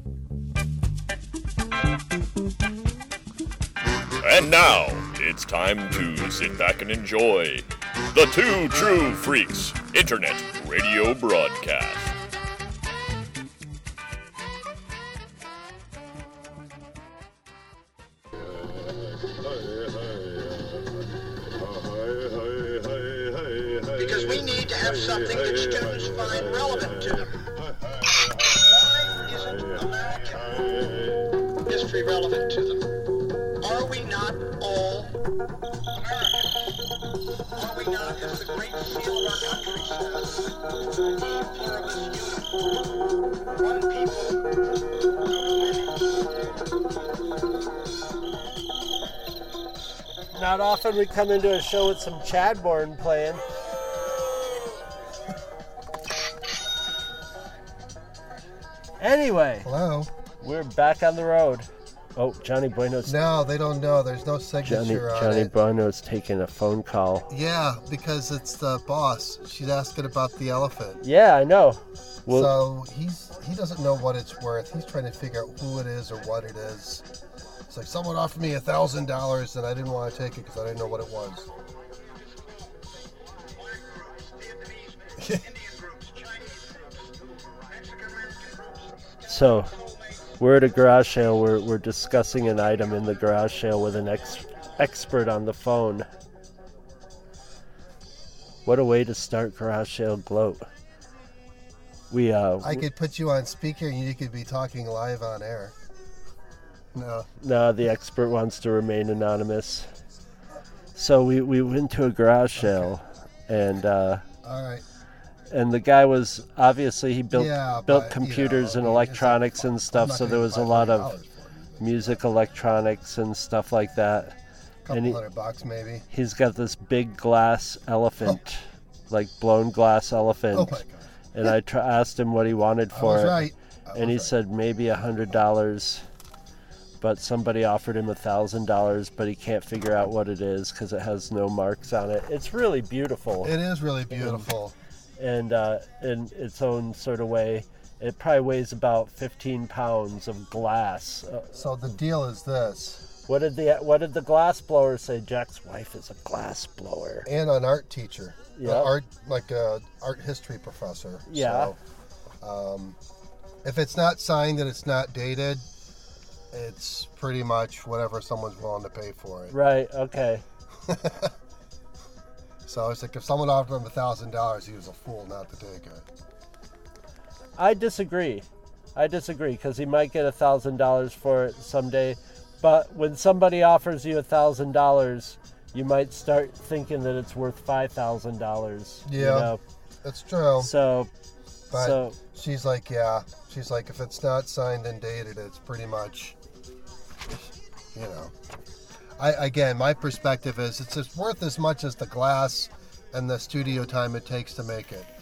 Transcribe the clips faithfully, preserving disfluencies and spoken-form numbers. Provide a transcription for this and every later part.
And now, it's time to sit back and enjoy the Two True Freaks Internet Radio Broadcast. Because we need to have something that students find relevant to them. Why isn't American history relevant to them? Are we not all Americans? Are we not, as the great seal of our country says, e pluribus unum, one people of many? Not often we come into a show with some Chadbourne playing. Anyway, hello. We're back on the road. Oh, Johnny Bueno's... No, they don't know. There's no signature Johnny, on Johnny it. Bueno's taking a phone call. Yeah, because it's the boss. She's asking about the elephant. Yeah, I know. Well, so he's he doesn't know what it's worth. He's trying to figure out who it is or what it is. It's like someone offered me a thousand dollars and I didn't want to take it because I didn't know what it was. So, we're at a garage sale. We're we're discussing an item in the garage sale with an ex, expert on the phone. What a way to start garage sale gloat. We uh. I could put you on speaker and you could be talking live on air. No. No, the expert wants to remain anonymous. So we, we went to a garage sale, okay. and uh, all right. And the guy was obviously he built yeah, built but, computers you know, and electronics and stuff. So there was a lot of it, music electronics and stuff like that. A couple and he, hundred bucks maybe. He's got this big glass elephant, oh. like blown glass elephant. Oh my God. And I tr- asked him what he wanted for I was it, right. I and he right. said maybe a hundred dollars. But somebody offered him a thousand dollars, but he can't figure out what it is because it has no marks on it. It's really beautiful. It is really beautiful. And, and uh, in its own sort of way, it probably weighs about fifteen pounds of glass. So the deal is this. What did the what did the glass blower say? Jack's wife is a glass blower. And an art teacher. Yeah. Art like a art history professor. Yeah. So, um, if it's not signed and it's not dated, it's pretty much whatever someone's willing to pay for it. Right, okay. So it's like if someone offered him a thousand dollars, he was a fool not to take it. I disagree. I disagree because he might get a thousand dollars for it someday. But when somebody offers you a thousand dollars, you might start thinking that it's worth five thousand dollars. Yeah, you know? That's true. So, but so she's like, yeah. She's like, if it's not signed and dated, it's pretty much, you know. I again, my perspective is it's just worth as much as the glass and the studio time it takes to make it.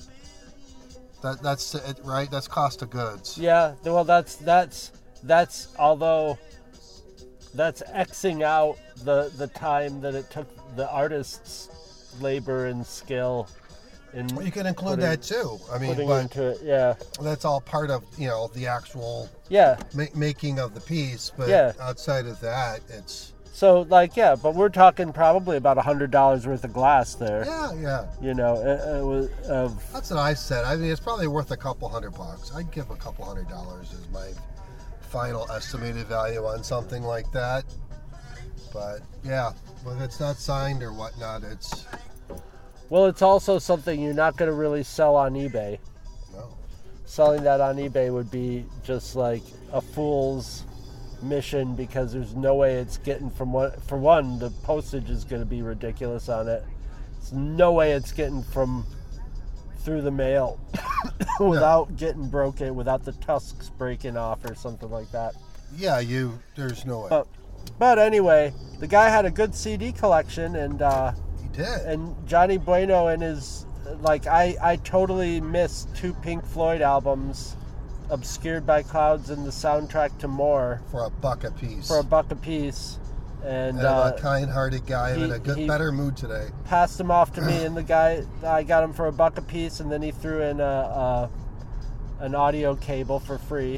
That that's it, right? That's cost of goods. Yeah. Well, that's that's that's although that's Xing out the the time that it took the artist's labor and skill. In well, you can include putting, that too. I mean, putting but into it, yeah. That's all part of you know the actual yeah ma- making of the piece. But yeah. outside of that, it's so like yeah. But we're talking probably about a hundred dollars worth of glass there. Yeah, yeah. You know, it, it was of. That's what I said. I mean, it's probably worth a couple hundred bucks. I'd give a couple hundred dollars as my final estimated value on something like that. But yeah, when it's not signed or whatnot, it's. Well, it's also something you're not going to really sell on eBay. No. Selling that on eBay would be just like a fool's mission because there's no way it's getting from one. For one, the postage is going to be ridiculous on it. There's no way it's getting from through the mail without no. getting broken, without the tusks breaking off or something like that. Yeah, you. There's no way. But, but anyway, the guy had a good C D collection and. Uh, Did. And Johnny Bueno and his, like, I, I totally missed two Pink Floyd albums, Obscured by Clouds and the soundtrack to More. For a buck a piece. For a buck a piece. And, and uh, a kind-hearted guy he, in a good, better mood today. Passed them off to me, and the guy, I got him for a buck a piece, and then he threw in a, a an audio cable for free.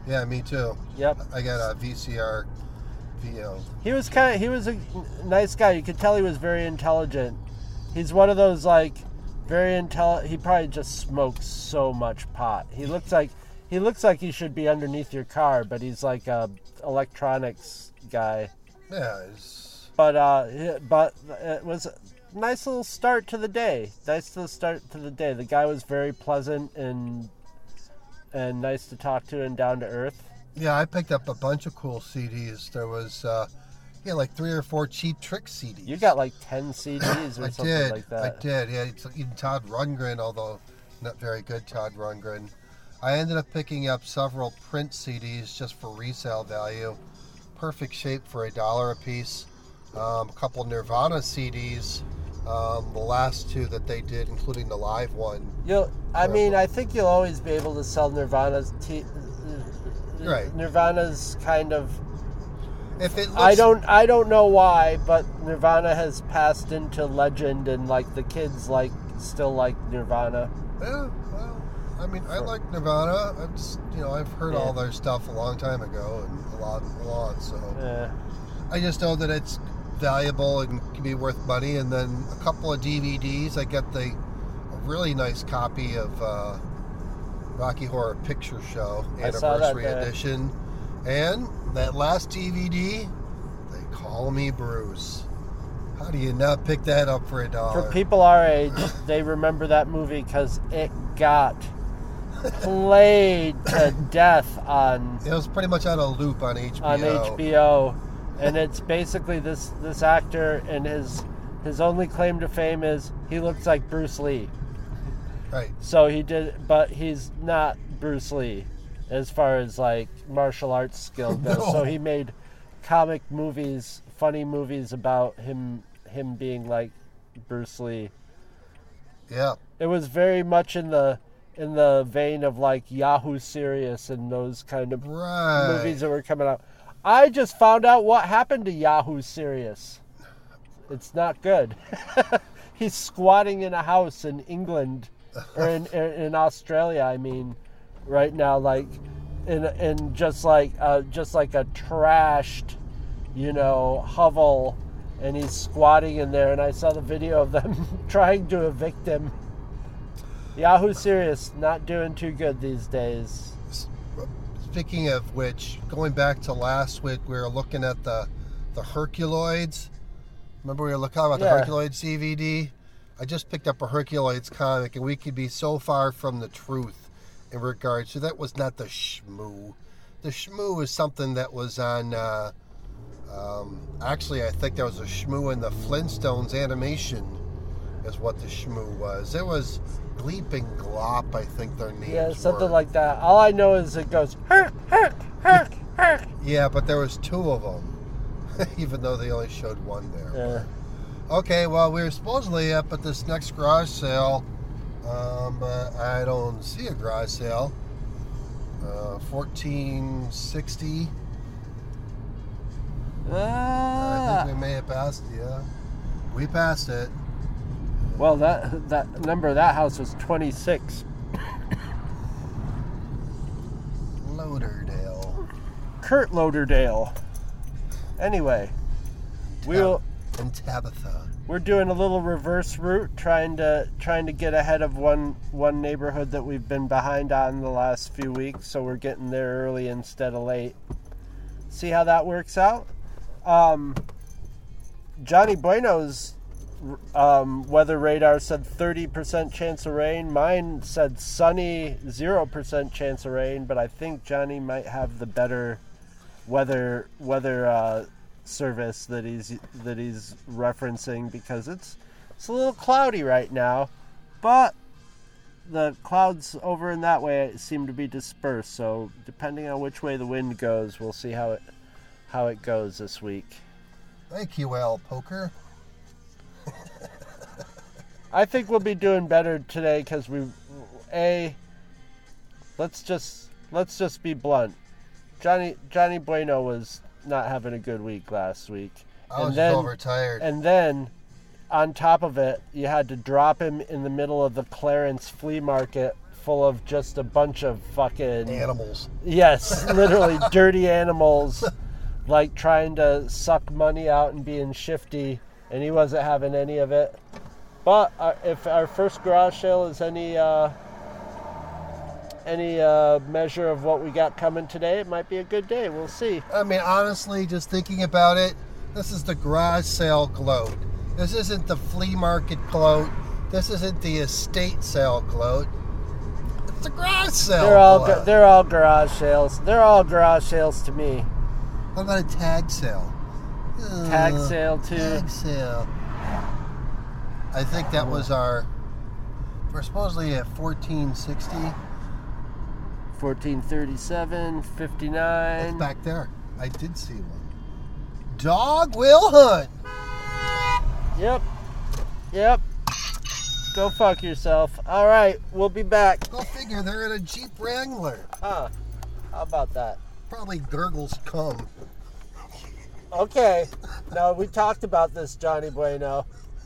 Yeah, me too. Yep. I got a V C R, you know. He was kind of, he was a nice guy. You could tell he was very intelligent. He's one of those, like, very intelligent. He probably just smokes so much pot. He looks like, he looks like he should be underneath your car, but he's like a electronics guy. Yeah. It's... But, uh, but it was a nice little start to the day. Nice little start to the day. The guy was very pleasant and, and nice to talk to and down to earth. Yeah, I picked up a bunch of cool C Ds. There was, uh, yeah, like three or four Cheap Trick C Ds. You got like ten C Ds or I something did. like that. I did. Yeah, it's even Todd Rundgren, although not very good Todd Rundgren. I ended up picking up several print C Ds just for resale value. Perfect shape for a dollar a piece. Um, a couple Nirvana C Ds. Um, the last two that they did, including the live one. You'll, I mean, I think you'll always be able to sell Nirvana's t- Right. Nirvana's kind of. If it looks, I don't. I don't know why, but Nirvana has passed into legend, and like the kids like still like Nirvana. Yeah, well, I mean, I like Nirvana. I've just, you know, I've heard Yeah. all their stuff a long time ago and a lot, a lot. So Yeah. I just know that it's valuable and can be worth money. And then a couple of D V Ds. I got the a really nice copy of uh, Rocky Horror Picture Show I saw that Anniversary there. Edition, and that last D V D. They Call Me Bruce. How do you not pick that up for a dollar? For people our age, they remember that movie because it got played to death on It was pretty much on a loop on H B O. on H B O, and it's basically this this actor, and his his only claim to fame is he looks like Bruce Lee. Right. So he did, but he's not Bruce Lee as far as like martial arts skill goes. No. So he made comic movies, funny movies about him him being like Bruce Lee. Yeah. It was very much in the in the vein of like Yahoo Serious and those kind of Right. movies that were coming out. I just found out what happened to Yahoo Serious. It's not good. He's squatting in a house in England or in in Australia. I mean, right now, like in in just like uh, just like a trashed, you know, hovel, and he's squatting in there. And I saw the video of them trying to evict him. Yahoo Serious not doing too good these days. Speaking of which, going back to last week, we were looking at the the Herculoids. Remember we were looking about Yeah. the Herculoids D V D? I just picked up a Herculoids comic, and we could be so far from the truth in regards to that was not the Shmoo. The Shmoo is something that was on. Uh, um, actually, I think there was a Shmoo in the Flintstones animation. Is what the Shmoo was. It was Gleep and Glop, I think their names Yeah, something were. like that. All I know is it goes herk, herk, herk, herk. Yeah, but there was two of them, even though they only showed one there. Yeah. Okay, well, we were supposedly up at this next garage sale, um, but I don't see a garage sale. Uh, fourteen sixty. I Ah. think we may have passed. Yeah, we passed it. Well, that that number of that house was twenty-six. Lauderdale. Kurt Lauderdale. Anyway, we'll And Tabitha. we're doing a little reverse route, trying to trying to get ahead of one one neighborhood that we've been behind on the last few weeks. So we're getting there early instead of late. See how that works out. Um, Johnny Bueno's um, weather radar said thirty percent chance of rain. Mine said sunny, zero percent chance of rain. But I think Johnny might have the better weather weather uh, service that he's that he's referencing, because it's it's a little cloudy right now, but the clouds over in that way seem to be dispersed. So depending on which way the wind goes, we'll see how it how it goes this week. Thank you, Al Poker. I think we'll be doing better today because we, a, let's just let's just be blunt. Johnny Johnny Bueno was not having a good week last week, I was and then just overtired. and then on top of it, you had to drop him in the middle of the Clarence flea market full of just a bunch of fucking Animals. Yes, literally dirty animals, like trying to suck money out and being shifty, and he wasn't having any of it. But uh, if our first garage sale is any uh, any uh, measure of what we got coming today, it might be a good day. We'll see. I mean, honestly, just thinking about it, this is the garage sale gloat. This isn't the flea market gloat. This isn't the estate sale gloat. It's the garage sale They're all gloat. they're all garage sales. They're all garage sales to me. What about a tag sale? Tag Uh, sale too. Tag sale. I think that was our. We're supposedly at fourteen sixty. fourteen thirty-seven, fifty-nine. It's back there. I did see one. Dog will hunt. Yep. Yep. Go fuck yourself. All right, we'll be back. Go figure. They're in a Jeep Wrangler. Huh. How about that? Probably gurgles cum. Okay. No, we talked about this, Johnny Bueno.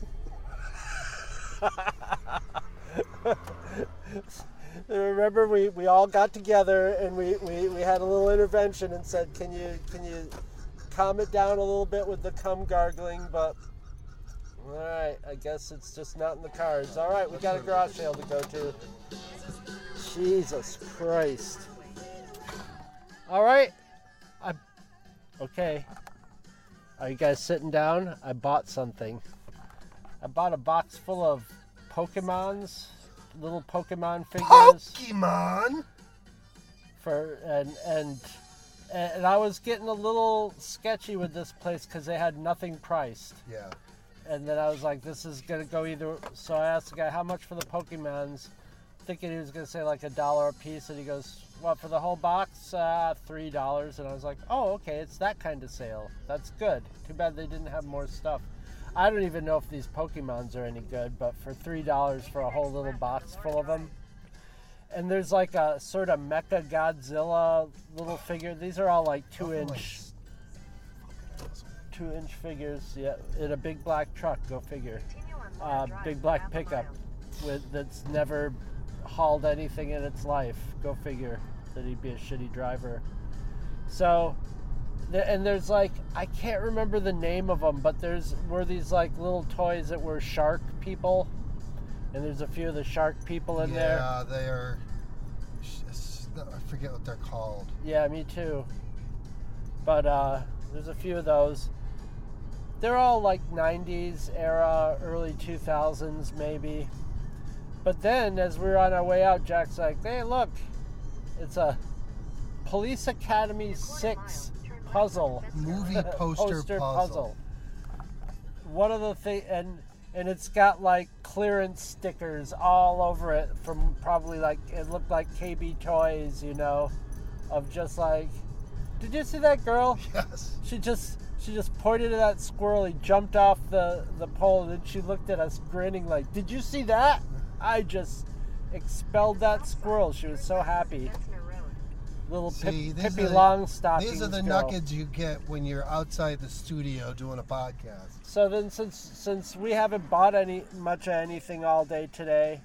Remember, we, we all got together and we, we, we had a little intervention and said, can you can you calm it down a little bit with the cum gargling? But all right, I guess it's just not in the cards. All right, we got a garage sale to go to. Jesus Christ. All right. I okay. Are you guys sitting down? I bought something. I bought a box full of Pokemons, little Pokemon figures. Pokemon. For and and and I was getting a little sketchy with this place because they had nothing priced. Yeah. And then I was like, this is gonna go either. So I asked the guy how much for the Pokemons, thinking he was gonna say like a dollar a piece, and he goes, "What for the whole box? Uh, three dollars." And I was like, "Oh, okay, it's that kind of sale. That's good. Too bad they didn't have more stuff." I don't even know if these Pokemons are any good, but for three dollars for a whole little box full of them. And there's like a sort of Mecha Godzilla little figure. These are all like two inch, two inch figures. Yeah, in a big black truck. Go figure. Uh, big black pickup with that's never hauled anything in its life. Go figure that he'd be a shitty driver. So. And there's like, I can't remember the name of them, but there's were these like little toys that were shark people, and there's a few of the shark people in yeah, there. Yeah, they are. I forget what they're called. Yeah, me too. But uh, there's a few of those. They're all like nineties era, early two thousands maybe. But then, as we were on our way out, Jack's like, "Hey, look, it's a Police Academy six." Puzzle movie poster, poster puzzle. puzzle. One of the thing, and and it's got like clearance stickers all over it from probably like it looked like K B Toys, you know, of just like, did you see that girl? Yes. She just she just pointed at that squirrel. He jumped off the the pole, and then she looked at us grinning like, "Did you see that? I just expelled that squirrel." She was so happy. Little See, Pip, these Pippi are the- Longstockings. These are the girl. nuggets you get when you're outside the studio doing a podcast. So then, since since we haven't bought any much of anything all day today,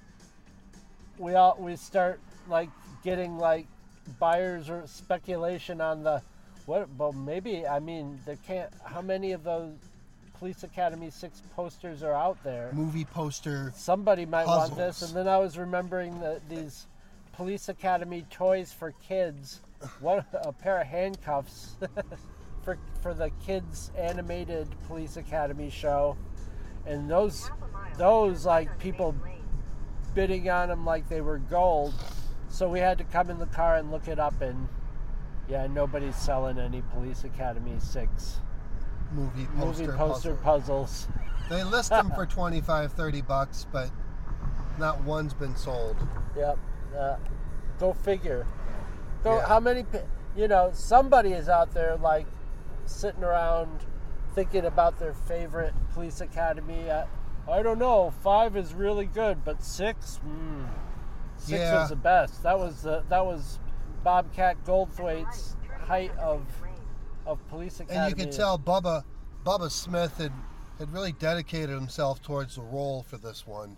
we all we start like getting like buyers or speculation on the what. Well, maybe I mean there can't. How many of those Police Academy six posters are out there? Movie poster. Somebody might want this. puzzles. And then I was remembering that these Police Academy toys for kids. One a pair of handcuffs for for the kids animated Police Academy show, and those those like people bidding on them like they were gold. So we had to come in the car and look it up, and yeah, nobody's selling any Police Academy six Movie poster, movie poster puzzle. puzzles. They list them for twenty-five, thirty bucks, but not one's been sold. Yep. Uh, go figure. Go. Yeah. How many? pe- You know, somebody is out there like sitting around thinking about their favorite Police Academy. Uh, I don't know. Five is really good, but six, mm, six Yeah. was the best. That was the that was Bobcat Goldthwait's height of of Police Academy. And you could tell Bubba Bubba Smith had, had really dedicated himself towards the role for this one.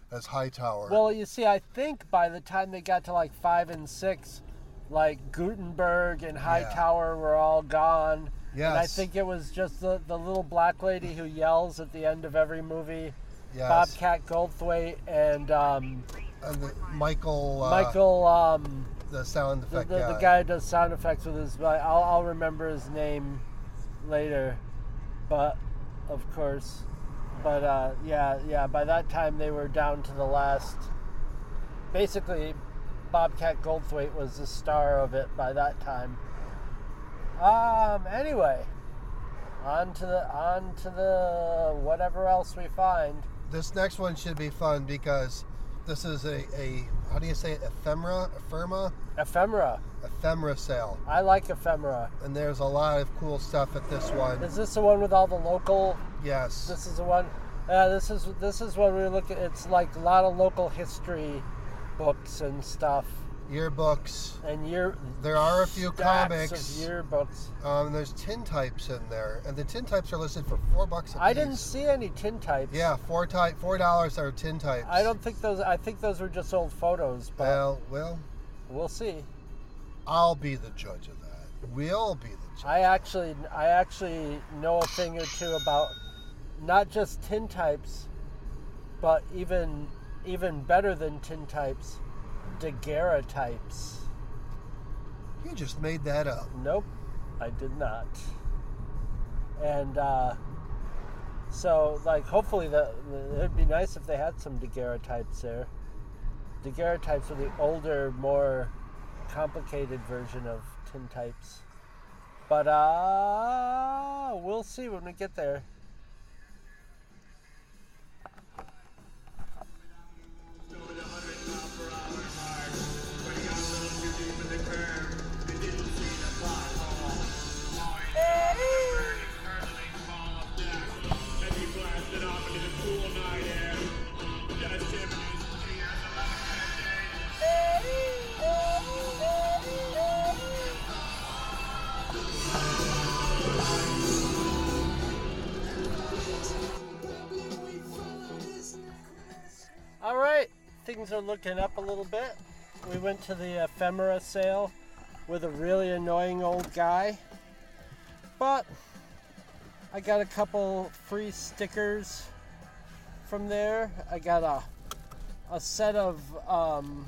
as Hightower. Well, you see, I think by the time they got to like five and six, like Gutenberg and Hightower were all gone. Yes. And I think it was just the, the little black lady who yells at the end of every movie. Yes. Bobcat Goldthwait and um, and the, Michael. Uh, Michael, um, the sound the, effect the, guy. the guy who does sound effects with his. I'll, I'll remember his name later, but of course, but uh, yeah, yeah. By that time, they were down to the last. Basically, Bobcat Goldthwait was the star of it by that time. Um. Anyway, on to the on to the whatever else we find. This next one should be fun because this is a, a how do you say it? Ephemera, ephemera, Ephemera. ephemera sale, I like ephemera. and there's a lot of cool stuff at this one. Is this the one with all the local? Yes. This is the one. Uh, this is this is when we look at. It's like a lot of local history books and stuff, Yearbooks. and year. There are a few stacks comics. of yearbooks. Um, there's tin types in there, and the tin types are listed for four bucks a I piece. didn't see any tin types. Yeah, four type, four dollars are tin types. I don't think those. I think those were just old photos, but Well, well, we'll see. I'll be the judge of that. We'll be the judge. I actually, I actually know a thing or two about not just tin types, but even even better than tin types, daguerreotypes. You just made that up. Nope, I did not. And uh, so, like, hopefully, the, it'd be nice if they had some daguerreotypes there. Daguerreotypes are the older, more complicated version of tin types. But uh, we'll see when we get there. All right, things are looking up a little bit. We went to the ephemera sale with a really annoying old guy, but I got a couple free stickers from there. I got a a set of um,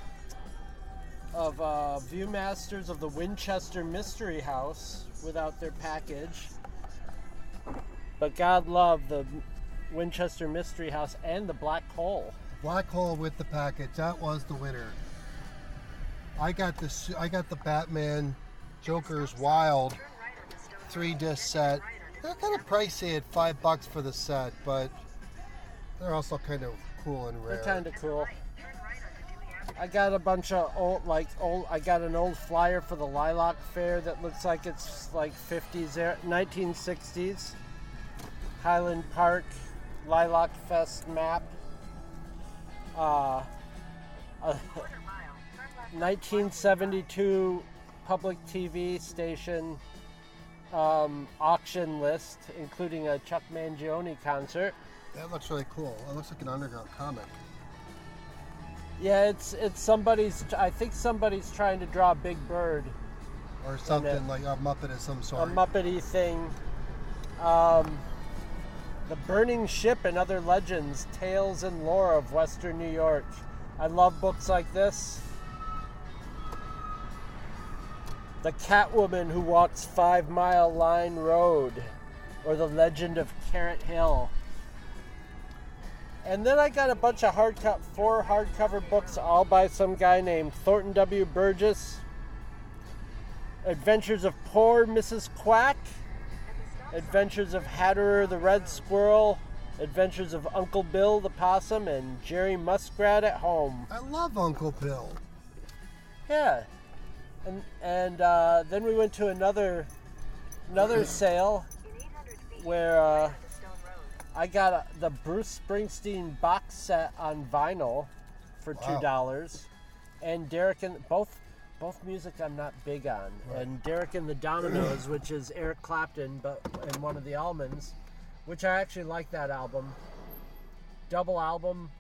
of uh, Viewmasters of the Winchester Mystery House without their package, but God love the Winchester Mystery House and the Black Hole. Black Hole with the package. That was the winner. I got this. I got the Batman Joker's Wild three disc set. They're kind of pricey at five bucks for the set, but they're also kind of cool and rare. They're kind of cool. I got a bunch of old, like old. I got an old flyer for the Lilac Fair that looks like it's like fifties, era- nineteen sixties. Highland Park Lilac Fest map. Uh, a nineteen seventy-two public T V station um, auction list, including a Chuck Mangione concert. That looks really cool. It looks like an underground comic. Yeah, it's it's somebody's. I think somebody's trying to draw Big Bird, Or something it- like a Muppet of some a sort. Muppety thing. Um, the Burning Ship and Other Legends: Tales and Lore of Western New York. I love books like this. The Catwoman Who Walks Five Mile Line Road, or The Legend of Carrot Hill. And then I got a bunch of hardcover, four hardcover books, all by some guy named Thornton W. Burgess. Adventures of Poor Missus Quack, Adventures of Hatterer the Red Squirrel, Adventures of Uncle Bill the Possum, and Jerry Muskrat at Home. I love Uncle Bill. Yeah, and and uh, then we went to another another sale where uh, I got a, the Bruce Springsteen box set on vinyl for two dollars, and Derek and both both music I'm not big on, Right. and Derek and the Dominoes, which is Eric Clapton, but and one of the Almonds, which I actually like that album. Double album,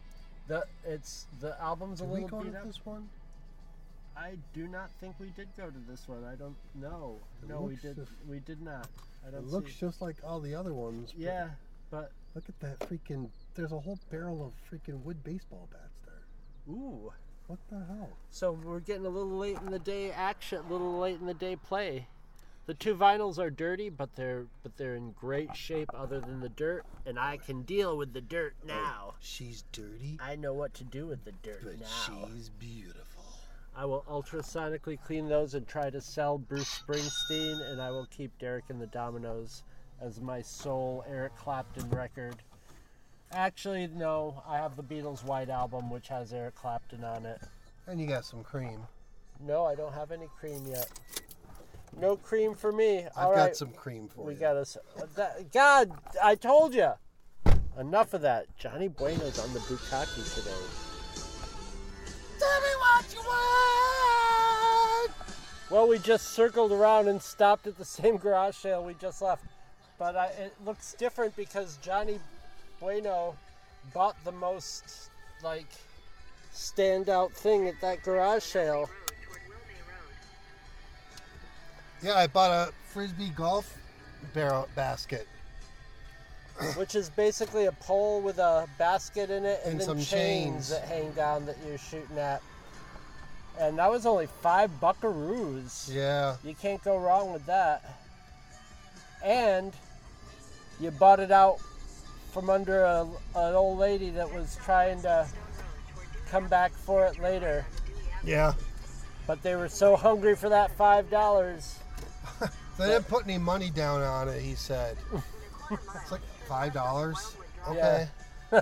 The it's the album's a Did we little go beat to up. this one? I do not think we did go to this one. I don't know. It No, we looks did. just- We did not. I don't It looks see. just like all the other ones. but Yeah, but Look at that freaking. There's a whole barrel of freaking wood baseball bats there. ooh. What the hell? So we're getting a little late in the day action, a little late in the day play. The two vinyls are dirty, but they're but they're in great shape other than the dirt, and I can deal with the dirt now. She's dirty, I know what to do with the dirt but now. she's beautiful. I will ultrasonically clean those and try to sell Bruce Springsteen, and I will keep Derek and the Dominoes as my sole Eric Clapton record. Actually, no, I have the Beatles' White Album, which has Eric Clapton on it. And you got some cream. No, I don't have any cream yet. No cream for me. I've All got right, some cream for we you. got us. That, God, I told you. Enough of that. Johnny Bueno's on the bukkake today. Tell me what you want. Well, we just circled around and stopped at the same garage sale we just left. But I, it looks different because Johnny Bueno bought the most, like, standout thing at that garage sale. Yeah, I bought a frisbee golf barrel basket. Which is basically a pole with a basket in it and, And then some chains, chains. that hang down that you're shooting at. And that was only five buckaroos. Yeah. You can't go wrong with that. And you bought it out from under a, an old lady that was trying to come back for it later. Yeah. But they were so hungry for that five dollars. They didn't put any money down on it, he said. It's like five dollars. Okay. I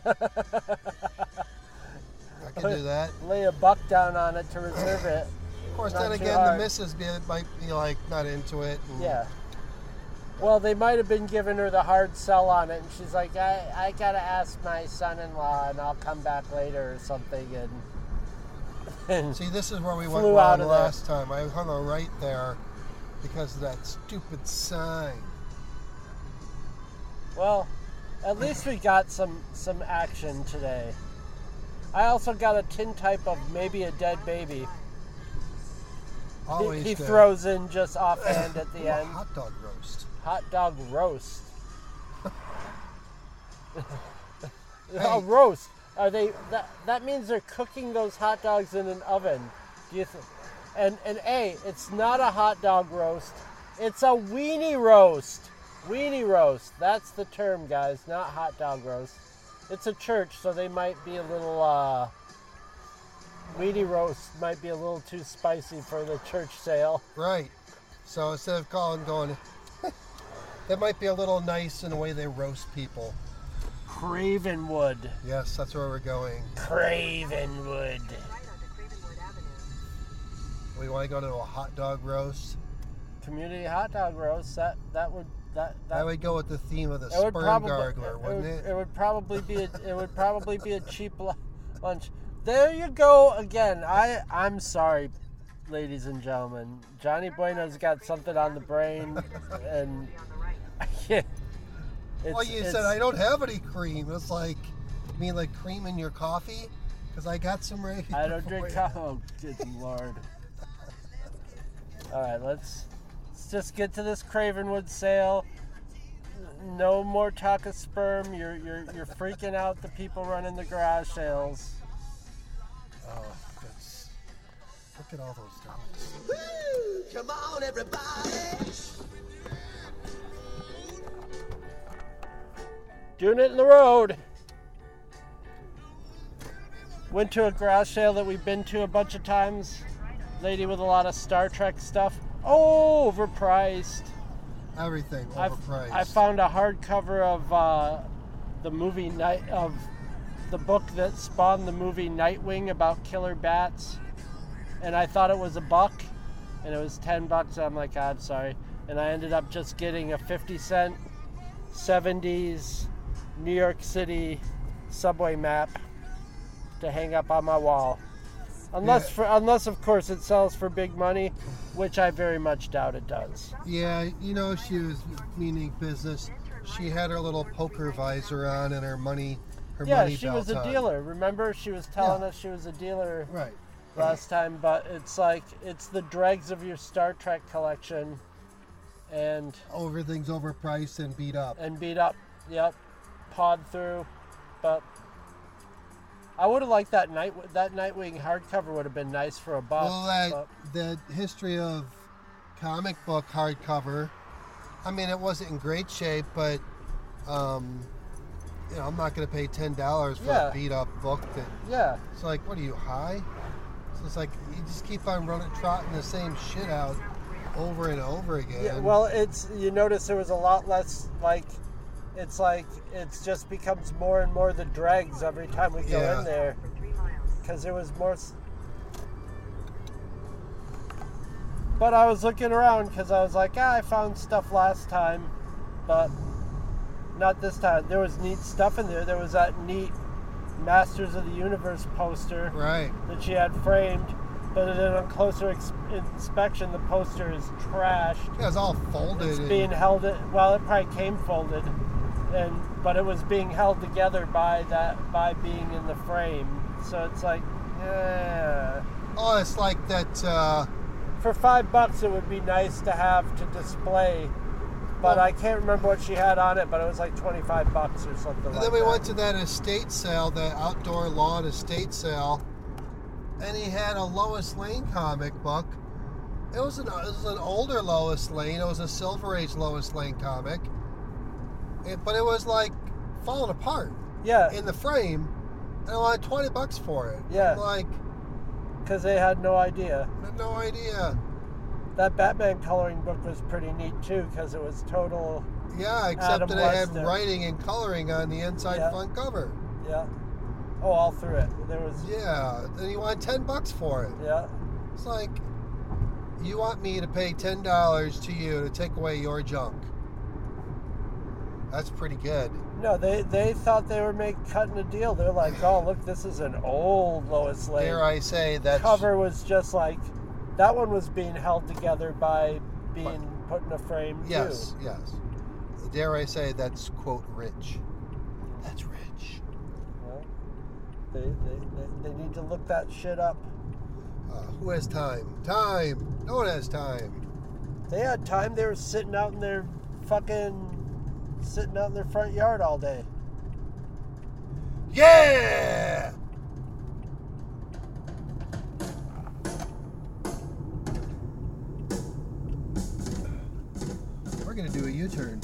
can do that. Lay a buck down on it to reserve it. Of course, Not then too again, hard. the missus be, might be like not into it. And Yeah. Well, they might have been giving her the hard sell on it, and she's like, I, I gotta ask my son-in-law, and I'll come back later or something. And, and See, this is where we went Flew out wrong of there. last time. I hung her right there because of that stupid sign. well, at least we got some some action today. I also got a tin type of maybe a dead baby. He, Always he good. throws in just offhand at the Ooh, a end. hot dog roast. Hot dog roast. A roast. Are they? That that means they're cooking those hot dogs in an oven. Do you think? And and A, it's not a hot dog roast. It's a weenie roast. Weenie roast. That's the term, guys. Not hot dog roast. It's a church, so they might be a little. Uh, weenie roast might be a little too spicy for the church sale. Right. So instead of calling going, that might be a little nice in the way they roast people. Cravenwood. Yes, that's where we're going. Cravenwood. We want to go to a hot dog roast. Community hot dog roast. That that would that that. That would go with the theme of the it would sperm probably gargler, it wouldn't would, it? it would probably be a, it would probably be a cheap lu- lunch. There you go again. I I'm sorry, ladies and gentlemen. Johnny Bueno's got something on the brain, and I can't. It's, Well, you it's, said I don't have any cream. It's like, you mean like cream in your coffee? Because I got some right here. I don't for drink you. coffee. Oh, good lord. All right, let's let's just get to this Cravenwood sale. No more talk of sperm. You're you're you're freaking out the people running the garage sales. Oh, that's, look at all those dogs. Woo! Come on, everybody! Doing it in the road. Went to a garage sale that we've been to a bunch of times. Lady with a lot of Star Trek stuff. Oh, overpriced. Everything I've, overpriced. I found a hardcover of uh, the movie Night of the book that spawned the movie Nightwing about killer bats, and I thought it was a buck, and it was ten bucks. I'm like, I'm sorry, and I ended up just getting a fifty cent seventies New York City subway map to hang up on my wall. Unless, Yeah. for, unless of course, it sells for big money, which I very much doubt it does. Yeah, you know, she was meaning business. She had her little poker visor on and her money her Yeah, money she belt was a on. dealer. Remember, she was telling Yeah. us she was a dealer Right. last time, but it's like, it's the dregs of your Star Trek collection and Everything's overpriced and beat up. and beat up. Yep. Pawed through. But I would have liked that night that Nightwing hardcover would have been nice for a buck. Well, that but- the history of comic book hardcover, I mean, it wasn't in great shape, but um, you know, I'm not going to pay ten dollars for Yeah. a beat up book. That yeah. it's like, what are you high? So it's like you just keep on running, trotting the same shit out over and over again. Yeah, well, it's you notice there was a lot less like it's like it's just becomes more and more the dregs every time we go Yeah. in there because there was more. s- But I was looking around because I was like, ah, I found stuff last time, but not this time. There was neat stuff in there. There was that neat Masters of the Universe poster Right. that she had framed, but then on closer ex- inspection, the poster is trashed. Yeah, it's all folded. It's and- being held. Well, it probably came folded, and but it was being held together by that by being in the frame. So it's like, yeah. oh, it's like that. Uh, For five bucks, it would be nice to have to display. But Well- I can't remember what she had on it, but it was like twenty-five bucks or something and like then we that. went to that estate sale, that outdoor lawn estate sale, and he had a Lois Lane comic book. It was an it was an older Lois Lane. It was a Silver Age Lois Lane comic. It, but it was like falling apart Yeah, in the frame, and I wanted twenty bucks for it. Yeah. I'm like, because they had no idea. I had no idea. That Batman coloring book was pretty neat too, because it was total. Yeah, except Adam that it had West, uh, writing and coloring on the inside Yeah. front cover. Yeah. Oh, all through it. There was. Yeah, and you wanted ten bucks for it. Yeah. It's like, you want me to pay ten dollars to you to take away your junk. That's pretty good. No, they they thought they were make cutting a deal. They're like, oh look, this is an old Lois Lane. Dare I say that Cover was just like, that one was being held together by being put in a frame too. Yes, yes. Dare I say that's, quote, rich. That's rich. Well, they, they, they, they need to look that shit up. Uh, who has time? Time! No one has time. They had time. They were sitting out in their fucking, sitting out in their front yard all day. Yeah! We're going to do a U-turn.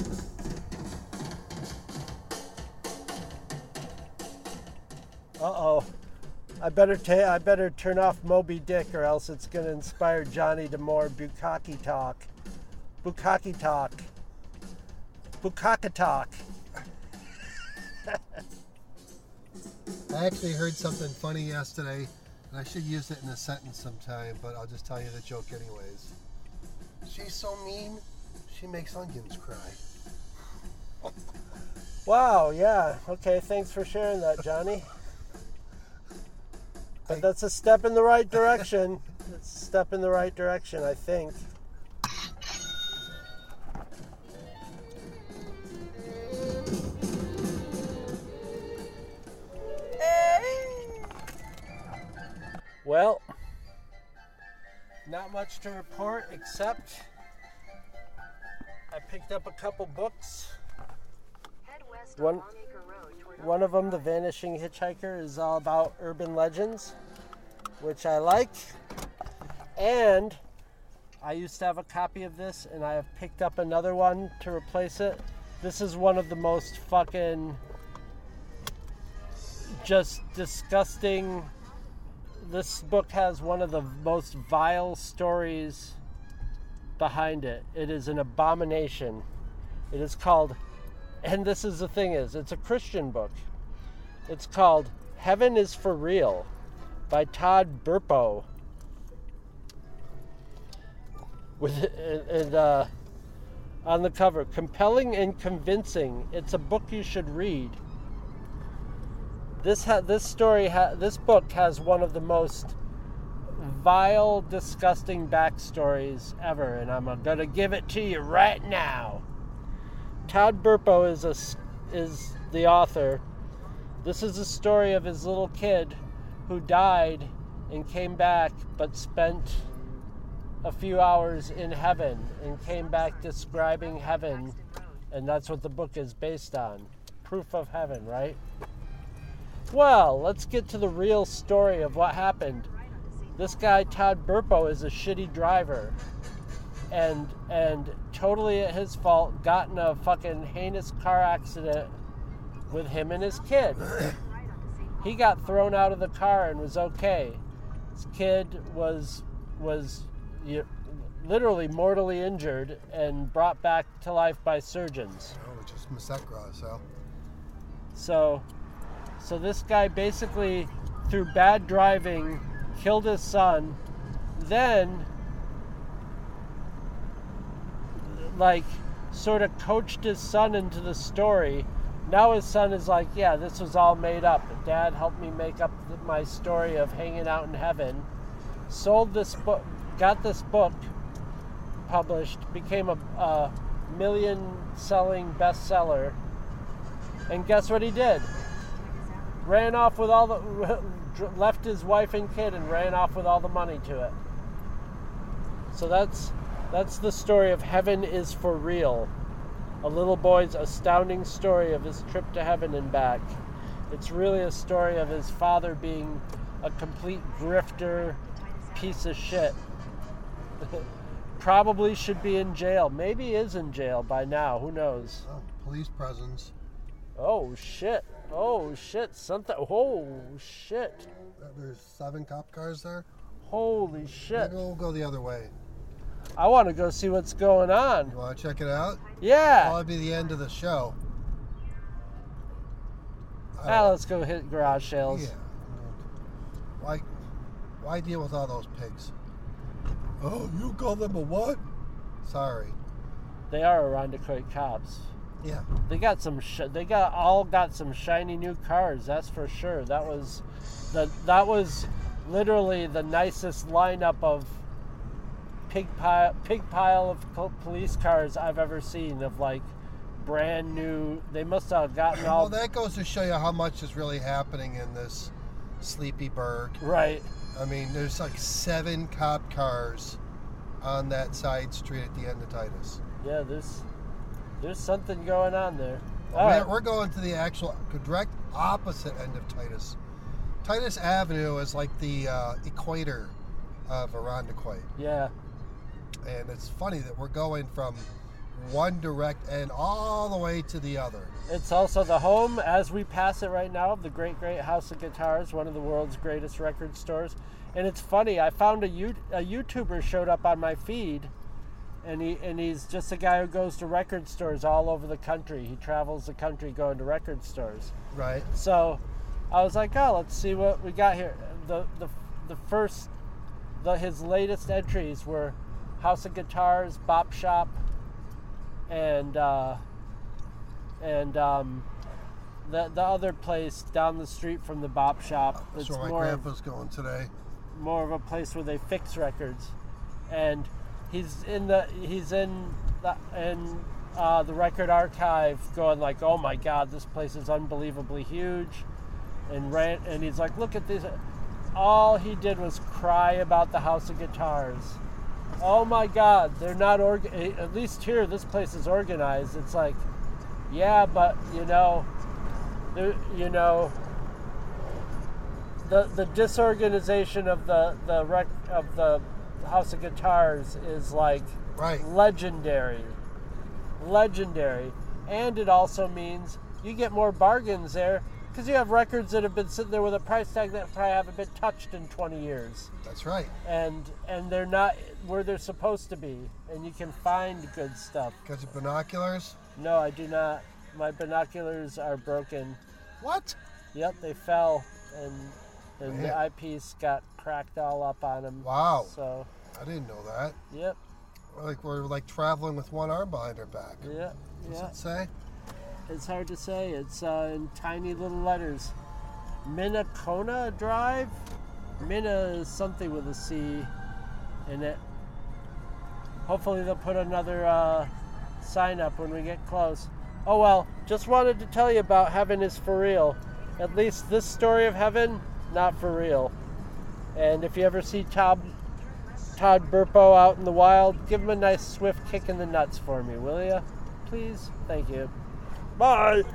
Uh-oh. I better ta- I better turn off Moby Dick or else it's going to inspire Johnny to more bukkake talk. Bukkake talk. Bukkake talk. I actually heard something funny yesterday, and I should use it in a sentence sometime, but I'll just tell you the joke anyways. She's so mean, she makes onions cry. Wow, yeah. Okay, thanks for sharing that, Johnny. But that's a step in the right direction. It's a step in the right direction, I think. Well, not much to report except I picked up a couple books. One, one of them, The Vanishing Hitchhiker, is all about urban legends, which I like. And I used to have a copy of this, and I have picked up another one to replace it. This is one of the most fucking just disgusting. This book has one of the most vile stories behind it. It is an abomination. It is called, and this is the thing is, it's a Christian book. It's called Heaven is for Real by Todd Burpo. With and uh, on the cover, compelling and convincing. It's a book you should read. This ha- this story ha- this book has one of the most vile, disgusting backstories ever, and I'm gonna give it to you right now. Todd Burpo is a is the author, This is a story of his little kid who died and came back, but spent a few hours in heaven and came back describing heaven, and that's what the book is based on. Proof of heaven, right? Well, let's get to the real story of what happened. This guy, Todd Burpo, is a shitty driver. And and totally at his fault, got in a fucking heinous car accident with him and his kid. He got thrown out of the car and was okay. His kid was was you, literally mortally injured and brought back to life by surgeons. Oh, we just missed that grass, Al. So, so this guy basically, through bad driving, killed his son, then, like, sort of coached his son into the story. Now his son is like, yeah, this was all made up. Dad helped me make up my story of hanging out in heaven. Sold this book, got this book published, became a, a million-selling bestseller. And guess what he did? Ran off with all the, left his wife and kid and ran off with all the money to it. So that's that's the story of Heaven is for Real. A little boy's astounding story of his trip to heaven and back. It's really a story of his father being a complete grifter, piece of shit. Probably should be in jail. Maybe is in jail by now. Who knows? Oh, police presence. Oh shit! Oh shit! Something. Oh shit! There's seven cop cars there. Holy shit! Maybe we'll go the other way. I want to go see what's going on. You want to check it out? Yeah. Probably be the end of the show. Ah, let's go hit garage sales. Yeah. Why? Why deal with all those pigs? Oh, you call them a what? Sorry. They are Irondequoit cops. Yeah. They got some. Sh- they got all got some shiny new cars. That's for sure. That was, the that was literally the nicest lineup of pig pile pig pile of co- police cars I've ever seen. Of like brand new. They must have gotten all. Well, that goes to show you how much is really happening in this sleepy burg. Right. I mean, there's like seven cop cars on that side street at the end of Titus. Yeah, there's there's something going on there. Well, All we're, right. we're going to the actual direct opposite end of Titus. Titus Avenue is like the uh, equator of Irondequoit. Yeah. And it's funny that we're going from one direct end all the way to the other. It's also the home, as we pass it right now, of the Great Great House of Guitars, one of the world's greatest record stores. And it's funny, I found a, U- a YouTuber showed up on my feed, and he and he's just a guy who goes to record stores all over the country. He travels the country going to record stores. Right. So I was like, oh, let's see what we got here. The the the first, the his latest entries were House of Guitars, Bop Shop, and uh, and um, the the other place down the street from the Bop Shop. That's It's where my more of, grandpa's going today. more of a place where they fix records, and he's in the he's in the in uh, the record archive going like, oh my god, this place is unbelievably huge, and ran and he's like, look at this. All he did was cry about the House of Guitars. Oh my god, they're not org. At least here, this place is organized. It's like, yeah, but you know, there, you know. The, the disorganization of the the rec, of the House of Guitars is like Right. legendary, legendary, and it also means you get more bargains there because you have records that have been sitting there with a price tag that probably haven't been touched in twenty years, That's right. and and they're not where they're supposed to be, and you can find good stuff. Got your binoculars? No, I do not. My binoculars are broken. What? Yep, they fell, and and the Man. eyepiece got cracked all up on them. Wow. So, I didn't know that. yep, We're like we're like traveling with one arm behind our back. yep, What's yeah. it say? It's hard to say. It's uh, in tiny little letters. Minnacona Drive? Minna is something with a C in it. Hopefully they'll put another uh, sign up when we get close. Oh well, just wanted to tell you about Heaven is for Real. at least this story of heaven, not for real. And if you ever see Todd, Todd Burpo out in the wild, give him a nice swift kick in the nuts for me, will ya? Please? Thank you. Bye!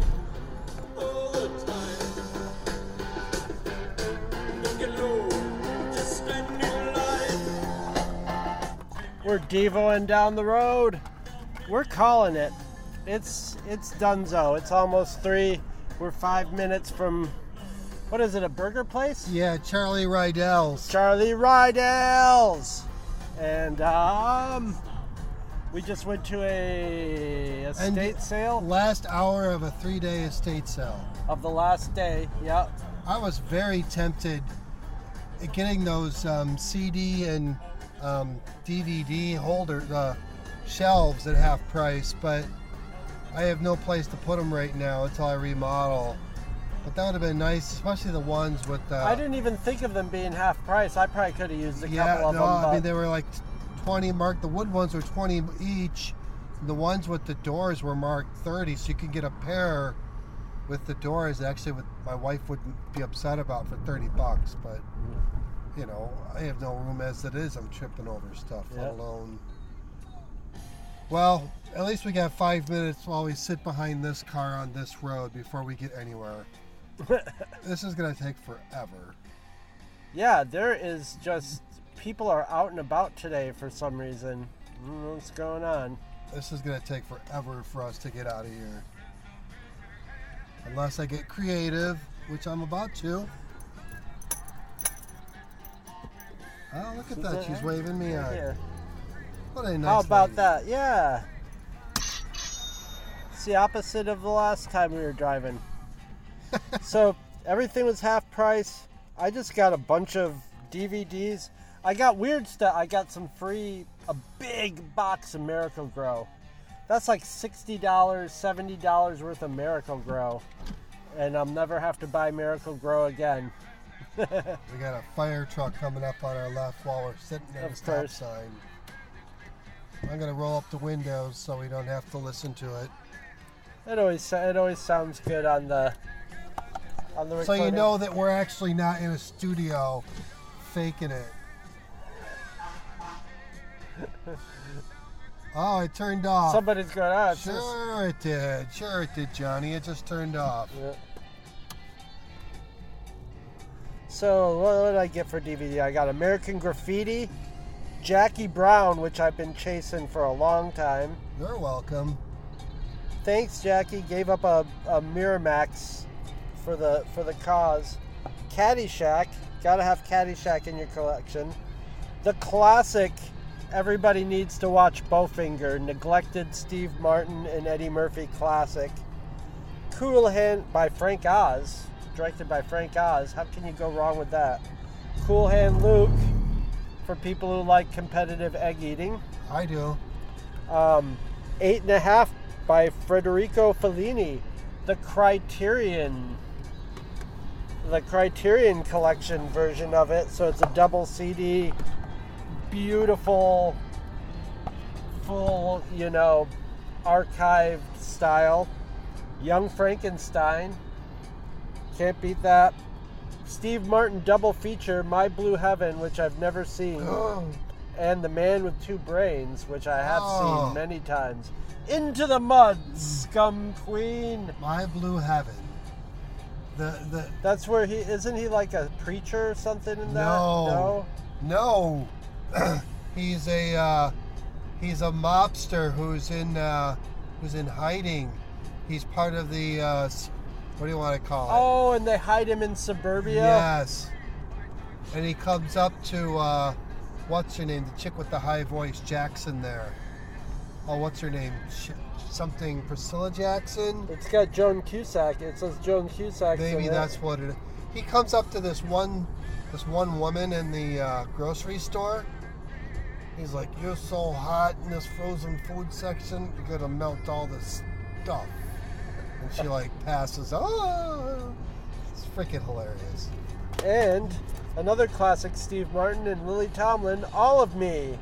We're devoing down the road. We're calling it. It's it's donezo. It's almost three. We're five minutes from, what is it, a burger place? Yeah, Charlie Rydell's. Charlie Rydell's. And um, we just went to a estate And sale Last hour of a three-day estate sale. of the last day. Yep. I was very tempted at getting those um, C D and um, D V D holder uh, shelves at half price, but I have no place to put them right now until I remodel. But that would have been nice, especially the ones with the... I didn't even think of them being half price. I probably could have used a yeah, couple of no, them. I But mean, they were like twenty marked. The wood ones were twenty each. The ones with the doors were marked thirty, so you could get a pair with the doors. Actually, with my wife wouldn't be upset about for thirty bucks, but you know, I have no room as it is. I'm tripping over stuff, Yeah. let alone. Well, at least we got five minutes while we sit behind this car on this road before we get anywhere. This is gonna take forever. yeah, there is just, people are out and about today for some reason. I don't know what's going on. This is gonna take forever for us to get out of here. Unless I get creative, which I'm about to. Oh, look at She's that. a- She's waving me Right on. here. What a nice How about lady. that? Yeah. It's the opposite of the last time we were driving. So everything was half price. I just got a bunch of D V Ds. I got weird stuff. I got some free, a big box of Miracle-Gro. That's like sixty dollars, seventy dollars worth of Miracle-Gro. And I'll never have to buy Miracle-Gro again. We got a fire truck coming up on our left while we're sitting at Of a stop course. sign. I'm gonna roll up the windows so we don't have to listen to it. It always it always sounds good on the on the So recording. you know that we're actually not in a studio faking it. Oh, it turned off. Somebody's going on. It's just- Sure it did. Sure it did, Johnny. It just turned off. Yeah. So what, what did I get for D V D? I got American Graffiti, Jackie Brown, which I've been chasing for a long time. You're welcome. Thanks, Jackie. Gave up a, a Miramax for the for the cause. Caddyshack. Gotta have Caddyshack in your collection. The classic, everybody needs to watch Bowfinger, neglected Steve Martin and Eddie Murphy classic. Cool Hand by Frank Oz, directed by Frank Oz. How can you go wrong with that? Cool Hand Luke, for people who like competitive egg eating. I do. Um, Eight and a Half by Federico Fellini, the Criterion, the Criterion Collection version of it. So it's a double C D, beautiful, full, you know, archived style. Young Frankenstein, can't beat that. Steve Martin double feature, My Blue Heaven, which I've never seen, Oh, and The Man with Two Brains, which I have Oh. seen many times. Into the Mud, Scum Queen. My Blue Heaven. The the That's where he isn't he like a preacher or something in that? No. no. he's a uh, he's a mobster who's in uh, who's in hiding. He's part of the uh, s- what do you want to call it? Oh, and they hide him in suburbia. Yes. And he comes up to uh, what's her name? The chick with the high voice, Jackson. There. Oh, what's her name? Sh- something Priscilla Jackson. It's got Joan Cusack. It says Joan Cusack. Maybe that's what it is. He comes up to this one, this one woman in the uh, grocery store. He's like, "You're so hot in this frozen food section. You're gonna melt all this stuff." And she like passes. Oh, it's freaking hilarious. And another classic, Steve Martin and Lily Tomlin, All of Me.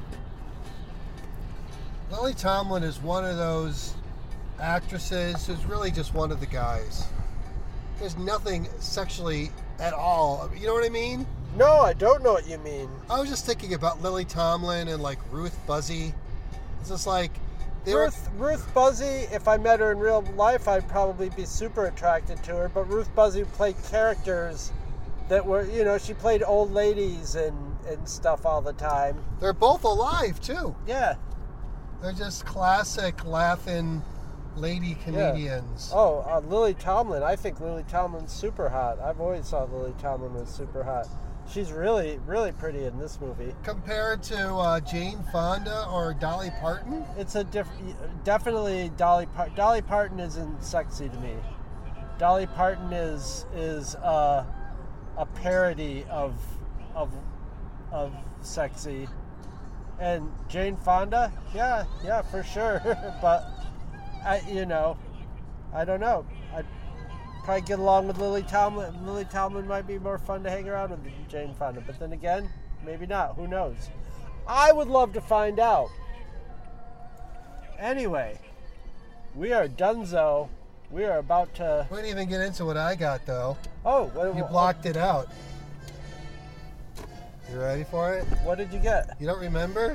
Lily Tomlin is one of those actresses who's really just one of the guys. there's nothing sexually at all. You know what I mean? No, I don't know what you mean. I was just thinking about Lily Tomlin and like Ruth Buzzy. It's just like they Ruth Ruth Buzzy, if I met her in real life, I'd probably be super attracted to her. But Ruth Buzzy played characters that were, you know, she played old ladies and, and stuff all the time. were, they're both alive too. Yeah. They're just classic laughing lady comedians. Oh, uh, Lily Tomlin. I think Lily Tomlin's super hot. I've always thought Lily Tomlin was super hot. She's really, really pretty in this movie. Compared to uh, Jane Fonda or Dolly Parton? It's a diff- definitely Dolly Parton. Dolly Parton isn't sexy to me. Dolly Parton is is uh, a parody of of of sexy. And Jane Fonda, yeah, yeah, for sure. But I, you know, I don't know. I'd probably get along with Lily Tomlin. Lily Tomlin might be more fun to hang around with than Jane Fonda. But then again, maybe not. Who knows? I would love to find out. Anyway, we are donezo. We are about to. We didn't even get into what I got though. Oh, what, You what, blocked it out. You ready for it? what did you get? You don't remember?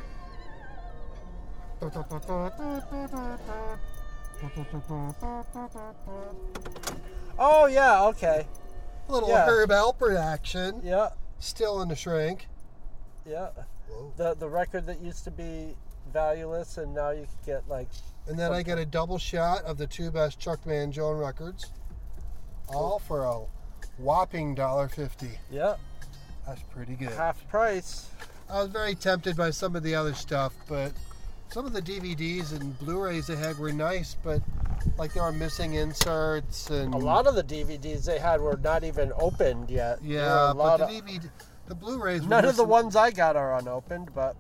Oh yeah, okay. A little Yeah. Herb Alpert action. Yeah, Still in the shrink. yeah. Whoa. The the record that used to be valueless, and now you can get like. And then I get a double shot of the two best Chuck Mangione records. All for a whopping one dollar fifty. Yeah, That's pretty good. half price. I was very tempted by some of the other stuff, but some of the D V Ds and Blu-rays they had were nice, but like they were missing inserts and A lot of the D V Ds they had were not even opened yet. There were yeah, a but lot the of, D V D, the Blu-rays. Were none of the missing- ones I got are unopened, but.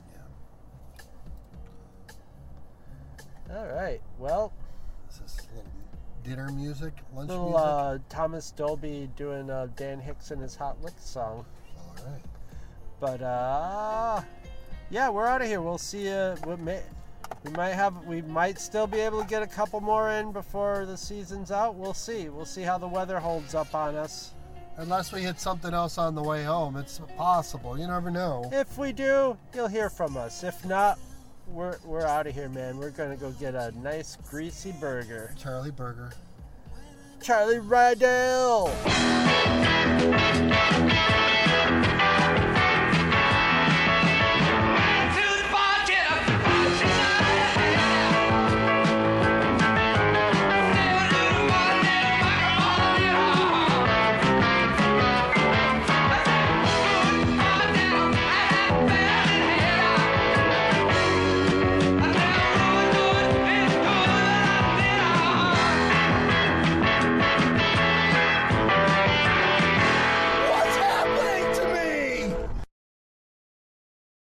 All right. Well, This is little dinner music, lunch little music. uh, Thomas Dolby doing uh, Dan Hicks and his Hot Lick song. All right. But uh, yeah, we're out of here. We'll see you. We may, we might have. We might still be able to get a couple more in before the season's out. We'll see. We'll see how the weather holds up on us. Unless we hit something else on the way home, it's possible. You never know. If we do, you'll hear from us. If not, we're we're out of here, man. We're gonna go get a nice greasy burger. Charlie Burger. Charlie Rydell.